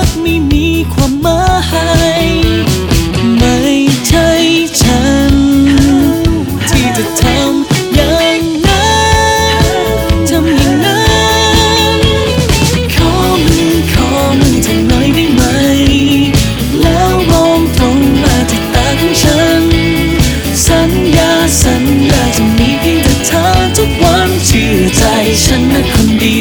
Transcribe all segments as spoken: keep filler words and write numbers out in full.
ไม่มีความหมายไม่ใช่ฉันที่จะทำอย่างนั้นทำอย่างนั้นขอมือขอมือเธอหน่อยได้ไหมแล้วมองตรงมาที่ตาของฉันสัญญาสัญญาจะมีเพียงแต่เธอทุกวันเชื่อใจฉันนะคนดี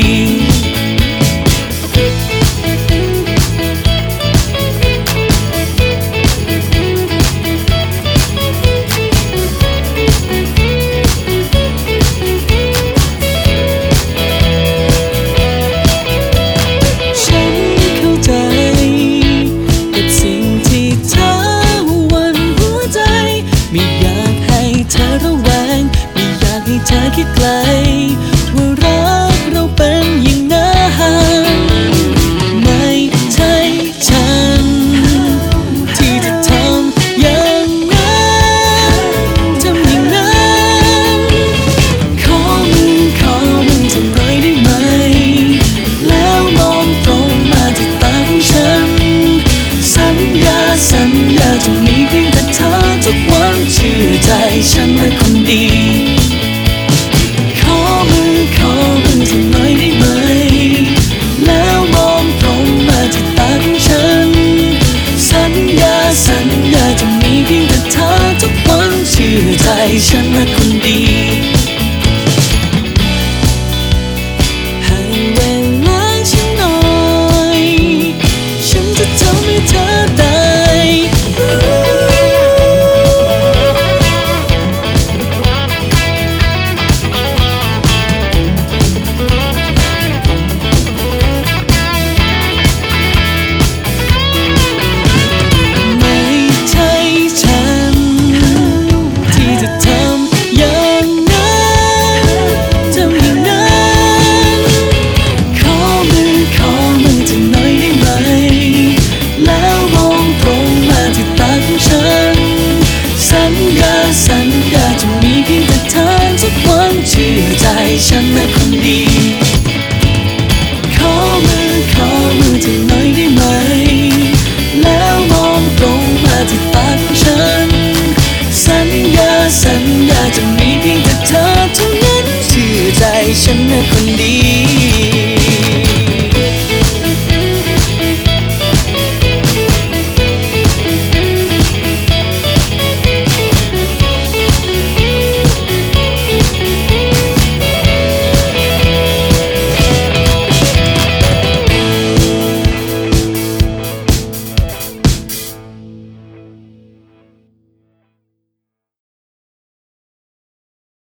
ไม่อยากให้เธอระแวงไม่อยากให้เธอคิดไกลว่ารักเราเป็นอย่างนั้นไม่ใช่ฉันที่จะทำอย่างนั้นทำอย่างนั้นขอมือขอมือเธอหน่อยได้ไหมแล้วมองตรงมาที่ตาของฉันสัญญาสัญญาจะมีเพียงแต่เธอทุกวันเชื่อใจฉันเป็นคนดีขอมือขอมือเธอหน่อยได้ไหมแล้วมองตรงมาที่ตาของฉันสัญญาสัญญาจะมีเพียงแต่เธอทุกวันเชื่อใจฉันเป็นคน